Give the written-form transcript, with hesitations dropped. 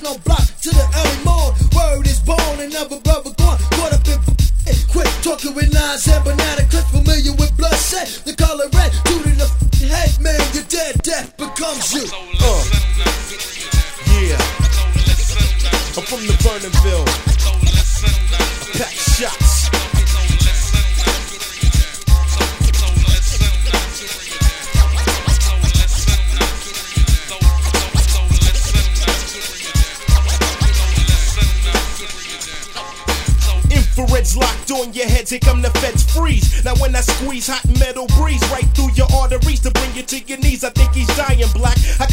dancing on block to the early morn. Word is born, another brother gone. Caught up in quick talking with nines and banana clips. Familiar with bloodshed, the color red. Dude in the head, man, you're dead. Death becomes you. Yeah, I'm from the Vernonville. I pack shots. Infrared's locked on your heads, here come the feds freeze. Now when I squeeze hot metal breeze right through your arteries to bring you to your knees, I think he's dying black.